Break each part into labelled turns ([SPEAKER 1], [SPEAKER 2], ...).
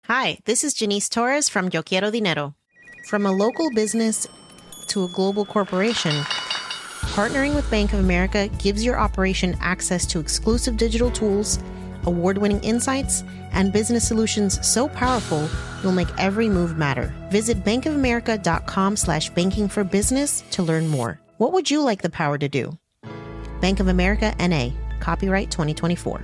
[SPEAKER 1] Hi, this is Janice Torres from Yo Quiero Dinero. From a local business to a global corporation, partnering with Bank of America gives your operation access to exclusive digital tools, award-winning insights, and business solutions so powerful you'll make every move matter. Visit bankofamerica.com/banking for business to learn more. What would you like the power to do? Bank of America, N.A. Copyright 2024.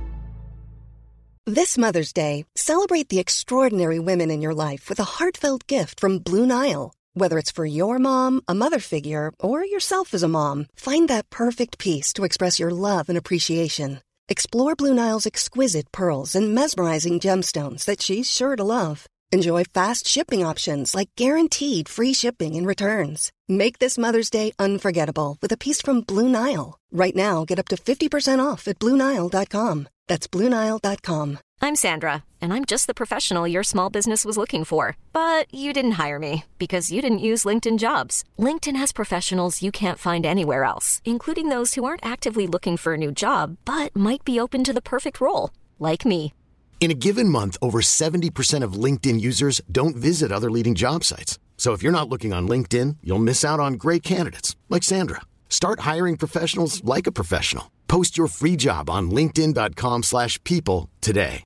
[SPEAKER 2] This Mother's Day, celebrate the extraordinary women in your life with a heartfelt gift from Blue Nile. Whether it's for your mom, a mother figure, or yourself as a mom, find that perfect piece to express your love and appreciation. Explore Blue Nile's exquisite pearls and mesmerizing gemstones that she's sure to love. Enjoy fast shipping options like guaranteed free shipping and returns. Make this Mother's Day unforgettable with a piece from Blue Nile. Right now, get up to 50% off at BlueNile.com. That's BlueNile.com.
[SPEAKER 3] I'm Sandra, and I'm just the professional your small business was looking for. But you didn't hire me because you didn't use LinkedIn Jobs. LinkedIn has professionals you can't find anywhere else, including those who aren't actively looking for a new job, but might be open to the perfect role, like me.
[SPEAKER 4] In a given month, over 70% of LinkedIn users don't visit other leading job sites. So if you're not looking on LinkedIn, you'll miss out on great candidates like Sandra. Start hiring professionals like a professional. Post your free job on linkedin.com/people today.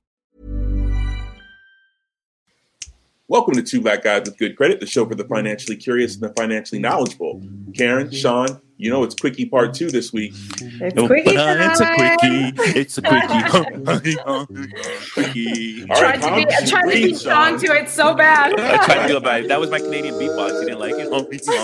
[SPEAKER 5] Welcome to Two Black Guys with Good Credit, the show for the financially curious and the financially knowledgeable. Karen, Sean, you know it's Quickie Part 2 this week.
[SPEAKER 6] It's Quickie time.
[SPEAKER 7] It's a quickie. It's a quickie. Quickie.
[SPEAKER 6] Tried to beat Sean to it so bad.
[SPEAKER 7] I tried to do it, but that was my Canadian beatbox. You didn't like it?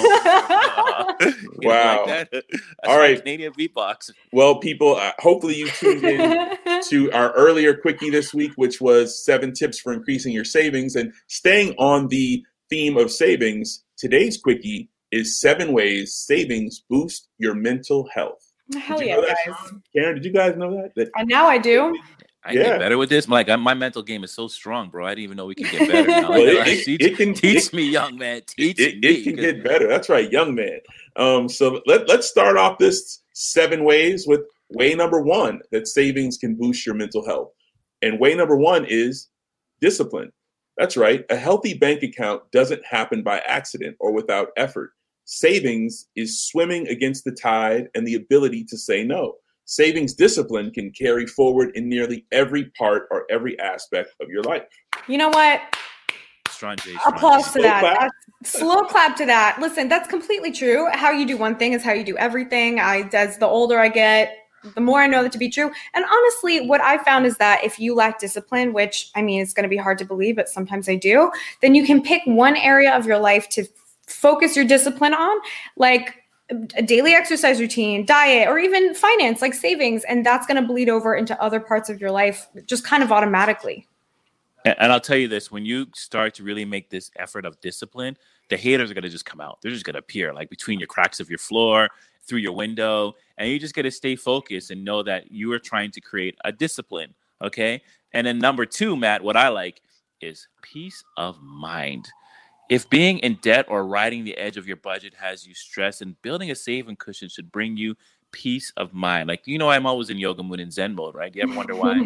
[SPEAKER 5] Wow.
[SPEAKER 7] Like that?
[SPEAKER 5] All right.
[SPEAKER 7] Canadian beatbox.
[SPEAKER 5] Well, people, hopefully you tuned in to our earlier Quickie this week, which was 7 tips for increasing your savings. And staying on the theme of savings, today's Quickie is 7 ways savings boost your mental health.
[SPEAKER 6] Hell yeah, guys.
[SPEAKER 5] Sean? Karen, did you guys know that?
[SPEAKER 6] And now I do.
[SPEAKER 7] I get better with this. My mental game is so strong, bro. I didn't even know we could get better. Now.
[SPEAKER 5] Well,
[SPEAKER 7] teach me, young man. Teach me.
[SPEAKER 5] It can get better. That's right, young man. So let's start off this 7 ways with way number 1 that savings can boost your mental health. And way number 1 is discipline. That's right. A healthy bank account doesn't happen by accident or without effort. Savings is swimming against the tide and the ability to say no. Savings discipline can carry forward in nearly every part or every aspect of your life.
[SPEAKER 6] You know what?
[SPEAKER 7] Strong J.
[SPEAKER 6] Applause to that. Slow clap to that. Listen, that's completely true. How you do one thing is how you do everything. As the older I get, the more I know that to be true. And honestly, what I found is that if you lack discipline, which I mean, it's going to be hard to believe, but sometimes I do, then you can pick one area of your life to focus your discipline on, like a daily exercise routine, diet, or even finance, like savings. And that's going to bleed over into other parts of your life just kind of automatically.
[SPEAKER 7] And I'll tell you this, when you start to really make this effort of discipline, the haters are going to just come out. They're just going to appear like between your cracks of your floor, through your window. And you just got to stay focused and know that you are trying to create a discipline. Okay. And then number 2, Matt, what I like is peace of mind. If being in debt or riding the edge of your budget has you stressed, and building a saving cushion should bring you peace of mind. Like, you know, I'm always in yoga mood and Zen mode, right? You ever wonder why?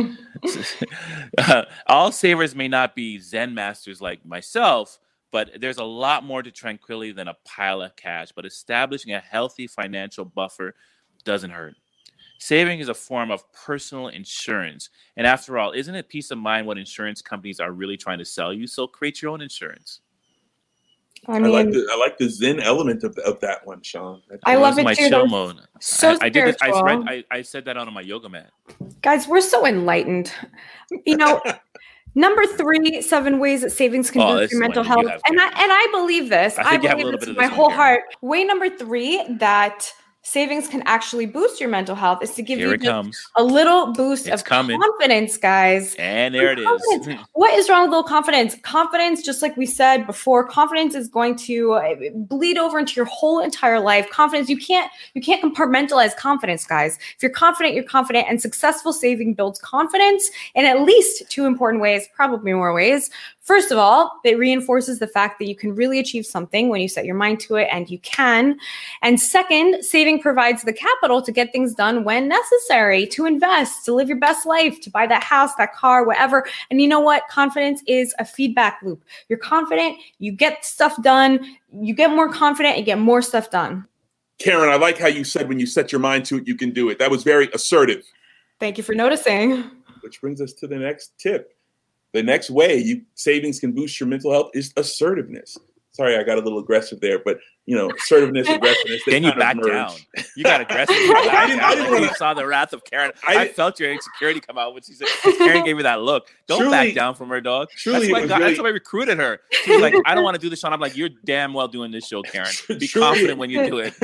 [SPEAKER 7] All savers may not be Zen masters like myself, but there's a lot more to tranquility than a pile of cash. But establishing a healthy financial buffer doesn't hurt. Saving is a form of personal insurance. And after all, isn't it peace of mind what insurance companies are really trying to sell you? So create your own insurance.
[SPEAKER 6] I mean,
[SPEAKER 5] I like the Zen element of that one, Sean.
[SPEAKER 6] I love it
[SPEAKER 7] my
[SPEAKER 6] too.
[SPEAKER 7] chill mode.
[SPEAKER 6] So
[SPEAKER 7] I did this.
[SPEAKER 6] spiritual.
[SPEAKER 7] I said that on my yoga mat.
[SPEAKER 6] Guys, we're so enlightened. You know, number 3, 7 ways that savings can boost your mental health. And I believe this. I believe this with my whole heart. Way number 3 that savings can actually boost your mental health is to give you a little boost of confidence, guys.
[SPEAKER 7] And there it is.
[SPEAKER 6] What is wrong with little confidence? Confidence, just like we said before, confidence is going to bleed over into your whole entire life. Confidence, you can't compartmentalize confidence, guys. If you're confident, you're confident, and successful saving builds confidence in at least 2 important ways, probably more ways. First of all, it reinforces the fact that you can really achieve something when you set your mind to it, and you can. And second, saving provides the capital to get things done when necessary, to invest, to live your best life, to buy that house, that car, whatever. And you know what? Confidence is a feedback loop. You're confident, you get stuff done, you get more confident, you get more stuff done.
[SPEAKER 5] Karen, I like how you said when you set your mind to it, you can do it. That was very assertive.
[SPEAKER 6] Thank you for noticing.
[SPEAKER 5] Which brings us to the next tip. The next way savings can boost your mental health is assertiveness. Sorry, I got a little aggressive there, but assertiveness, aggressiveness.
[SPEAKER 7] Then you back down. You got aggressive. I didn't want to saw the wrath of Karen. I felt your insecurity come out when she said, Karen gave me that look. Don't back down from her, dog. That's why I recruited her. She was like, I don't want to do this show. And I'm like, you're damn well doing this show, Karen. Be confident when you do it.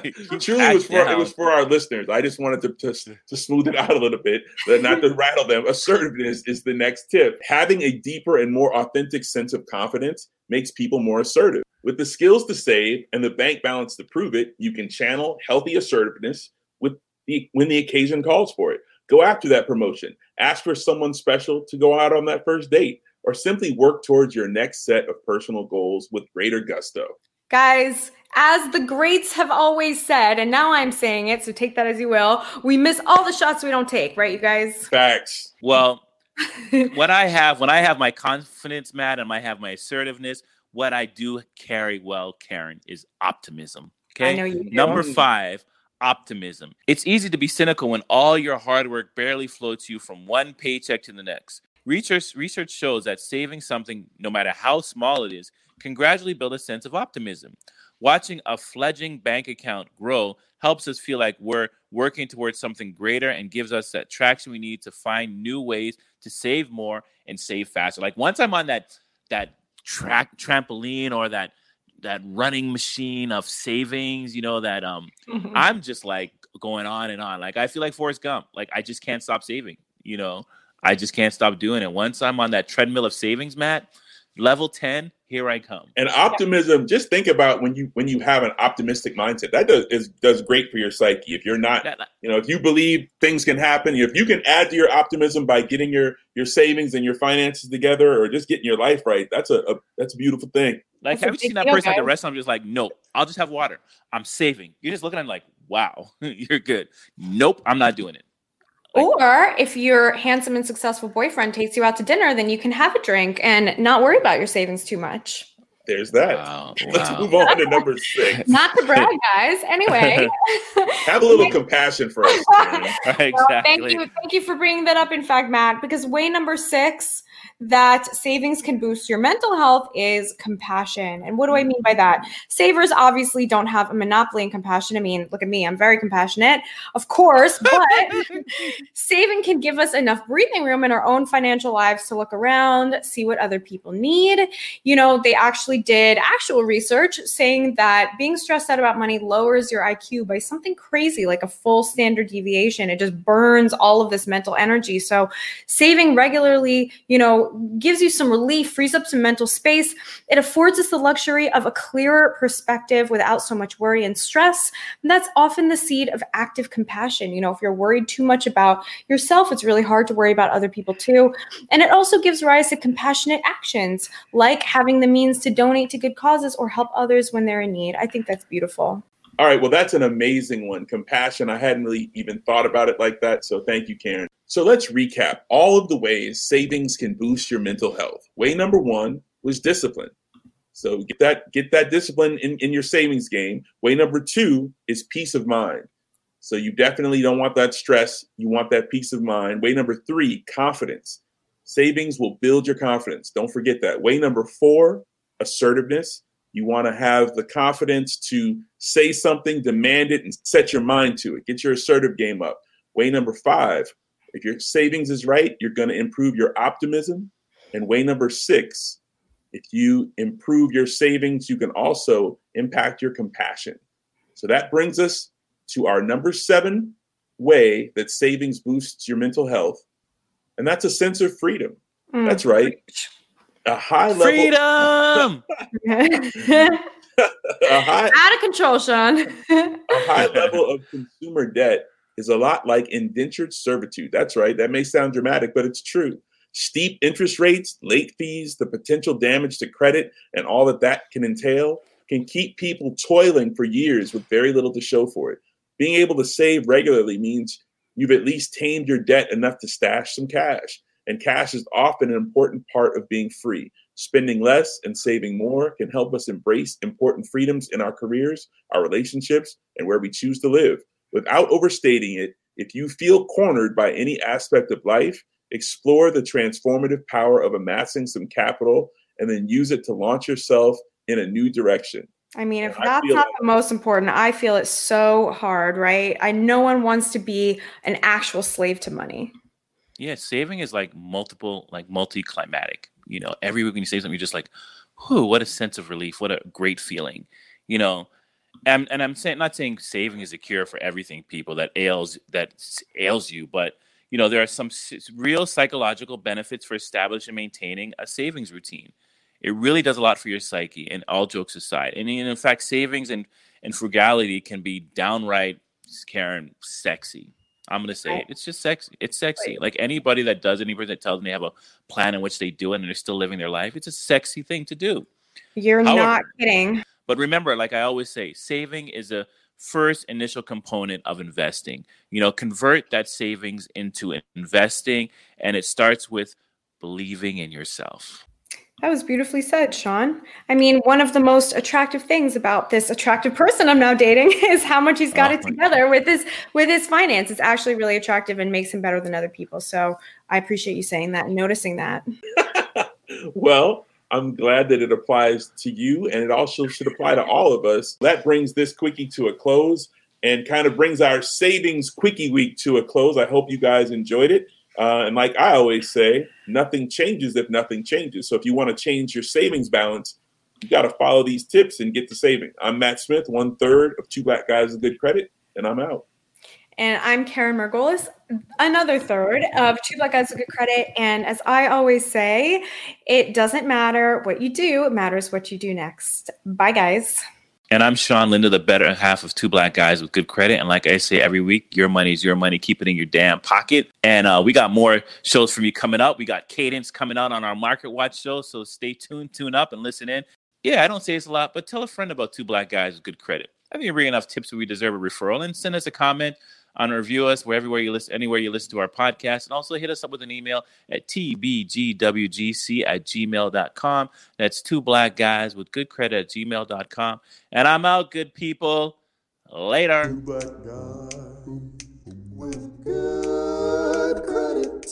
[SPEAKER 5] It was for our listeners. I just wanted to smooth it out a little bit, not to rattle them. Assertiveness is the next tip. Having a deeper and more authentic sense of confidence makes people more assertive. With the skills to save and the bank balance to prove it, you can channel healthy assertiveness when the occasion calls for it. Go after that promotion. Ask for someone special to go out on that first date, or simply work towards your next set of personal goals with greater gusto.
[SPEAKER 6] Guys, as the greats have always said, and now I'm saying it, so take that as you will, we miss all the shots we don't take, right, you guys?
[SPEAKER 5] Facts.
[SPEAKER 7] Well, when I have my confidence, Matt, and I have my assertiveness, what I do carry well, Karen, is optimism. Okay.
[SPEAKER 6] I know you do.
[SPEAKER 7] Number 5, optimism. It's easy to be cynical when all your hard work barely floats you from one paycheck to the next. Research shows that saving something, no matter how small it is, can gradually build a sense of optimism. Watching a fledgling bank account grow helps us feel like we're working towards something greater and gives us that traction we need to find new ways to save more and save faster. Like once I'm on that trampoline or that running machine of savings, I'm just like going on and on. Like I feel like Forrest Gump. Like I just can't stop saving. I just can't stop doing it. Once I'm on that treadmill of savings, Matt, level 10, here I come.
[SPEAKER 5] And optimism, just think about when you have an optimistic mindset, that does great for your psyche. If you're not, if you believe things can happen, if you can add to your optimism by getting your savings and your finances together, or just getting your life right, that's a beautiful thing.
[SPEAKER 7] Like, have you seen that person at the restaurant just like, nope, I'll just have water. I'm saving. You're just looking at them like, wow, you're good. Nope, I'm not doing it.
[SPEAKER 6] Or if your handsome and successful boyfriend takes you out to dinner, then you can have a drink and not worry about your savings too much.
[SPEAKER 5] There's that.
[SPEAKER 7] Wow.
[SPEAKER 5] Let's move on to number 6.
[SPEAKER 6] Not to brag, guys. Anyway.
[SPEAKER 5] Have a little compassion for us.
[SPEAKER 7] Exactly.
[SPEAKER 6] Well, thank you for bringing that up, in fact, Matt, because way number 6, that savings can boost your mental health, is compassion. And what do I mean by that? Savers obviously don't have a monopoly in compassion. I mean, look at me. I'm very compassionate, of course, but saving can give us enough breathing room in our own financial lives to look around, see what other people need. They actually did actual research saying that being stressed out about money lowers your IQ by something crazy, like a full standard deviation. It just burns all of this mental energy. So saving regularly, gives you some relief, frees up some mental space. It affords us the luxury of a clearer perspective without so much worry and stress. And that's often the seed of active compassion. If you're worried too much about yourself, it's really hard to worry about other people too. And it also gives rise to compassionate actions, like having the means to donate to good causes or help others when they're in need. I think that's beautiful.
[SPEAKER 5] All right. Well, that's an amazing one. Compassion. I hadn't really even thought about it like that. So thank you, Karen. So let's recap all of the ways savings can boost your mental health. Way number 1 was discipline. So get that discipline in your savings game. Way number 2 is peace of mind. So you definitely don't want that stress. You want that peace of mind. Way number 3, confidence. Savings will build your confidence. Don't forget that. Way number 4, assertiveness. You want to have the confidence to say something, demand it, and set your mind to it. Get your assertive game up. Way number 5, if your savings is right, you're going to improve your optimism. And way number 6, if you improve your savings, you can also impact your compassion. So that brings us to our number 7 way that savings boosts your mental health. And that's a sense of freedom. That's right. A high level
[SPEAKER 7] freedom.
[SPEAKER 6] Out of control, Sean.
[SPEAKER 5] A high level of consumer debt is a lot like indentured servitude. That's right. That may sound dramatic, but it's true. Steep interest rates, late fees, the potential damage to credit, and all that can entail can keep people toiling for years with very little to show for it. Being able to save regularly means you've at least tamed your debt enough to stash some cash. And cash is often an important part of being free. Spending less and saving more can help us embrace important freedoms in our careers, our relationships, and where we choose to live. Without overstating it, if you feel cornered by any aspect of life, explore the transformative power of amassing some capital and then use it to launch yourself in a new direction.
[SPEAKER 6] I mean, if that's not the most important, I feel it's so hard, right? No one wants to be an actual slave to money.
[SPEAKER 7] Yeah, saving is like multi-climatic. You know, every week when you save something, you're just like, whew, what a sense of relief. What a great feeling. You know, and I'm not saying saving is a cure for everything, people, that ails you, but you know, there are some real psychological benefits for establishing and maintaining a savings routine. It really does a lot for your psyche, and all jokes aside. And in fact, savings and frugality can be downright, Karen, sexy. I'm going to say it. It's just sexy. It's sexy. Like anybody that does, anybody that tells me they have a plan in which they do it and they're still living their life, it's a sexy thing to do.
[SPEAKER 6] However, not kidding.
[SPEAKER 7] But remember, like I always say, saving is a first initial component of investing. You know, convert that savings into investing, and it starts with believing in yourself.
[SPEAKER 6] That was beautifully said, Sean. I mean, one of the most attractive things about this attractive person I'm now dating is how much he's got it together with his finance. It's actually really attractive and makes him better than other people. So I appreciate you saying that and noticing that.
[SPEAKER 5] Well, I'm glad that it applies to you, and it also should apply to all of us. That brings this quickie to a close and kind of brings our savings quickie week to a close. I hope you guys enjoyed it. And like I always say, nothing changes if nothing changes. So if you want to change your savings balance, you got to follow these tips and get to saving. I'm Matt Smith, 1/3 of Two Black Guys with Good Credit, and I'm out.
[SPEAKER 6] And I'm Karen Margolis, another third of Two Black Guys with Good Credit. And as I always say, it doesn't matter what you do, it matters what you do next. Bye, guys.
[SPEAKER 7] And I'm Sean Linda, the better half of Two Black Guys with Good Credit. And like I say every week, your money is your money. Keep it in your damn pocket. And we got more shows from you coming up. We got Cadence coming out on our Market Watch show. So stay tuned, tune up, and listen in. Yeah, I don't say this a lot, but tell a friend about Two Black Guys with Good Credit. I think you bring enough tips where we deserve a referral. And send us a comment on review us anywhere you listen to our podcast. And also hit us up with an email at tbgwgc@gmail.com. That's Two Black Guys with Good Credit at gmail.com. And I'm out, good people. Later. Two Black Guys with Good
[SPEAKER 1] Credit.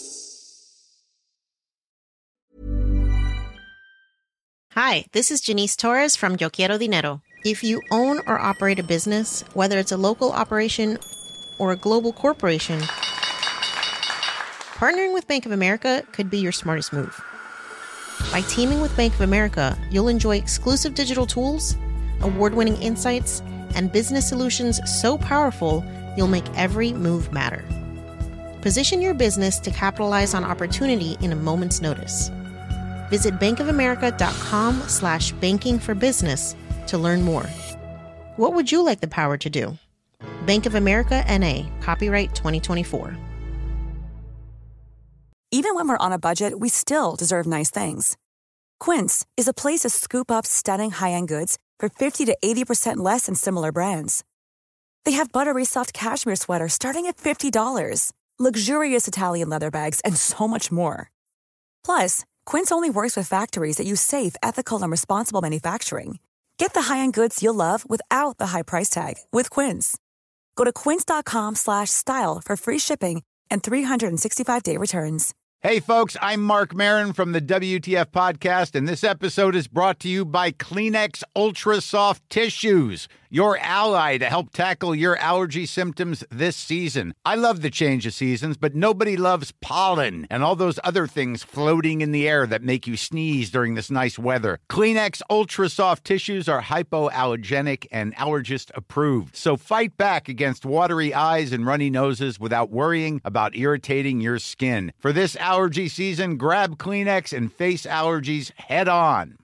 [SPEAKER 1] Hi, this is Janice Torres from Yo Quiero Dinero. If you own or operate a business, whether it's a local operation or a global corporation, partnering with Bank of America could be your smartest move. By teaming with Bank of America, you'll enjoy exclusive digital tools, award-winning insights, and business solutions so powerful, you'll make every move matter. Position your business to capitalize on opportunity in a moment's notice. Visit bankofamerica.com/banking for business to learn more. What would you like the power to do? Bank of America, N.A., copyright 2024.
[SPEAKER 8] Even when we're on a budget, we still deserve nice things. Quince is a place to scoop up stunning high-end goods for 50 to 80% less than similar brands. They have buttery soft cashmere sweaters starting at $50, luxurious Italian leather bags, and so much more. Plus, Quince only works with factories that use safe, ethical, and responsible manufacturing. Get the high-end goods you'll love without the high price tag with Quince. Go to quince.com/style for free shipping and 365-day returns.
[SPEAKER 9] Hey, folks, I'm Mark Maron from the WTF Podcast, and this episode is brought to you by Kleenex Ultra Soft Tissues, your ally to help tackle your allergy symptoms this season. I love the change of seasons, but nobody loves pollen and all those other things floating in the air that make you sneeze during this nice weather. Kleenex Ultra Soft Tissues are hypoallergenic and allergist approved, so fight back against watery eyes and runny noses without worrying about irritating your skin. For this allergy season, grab Kleenex and face allergies head on.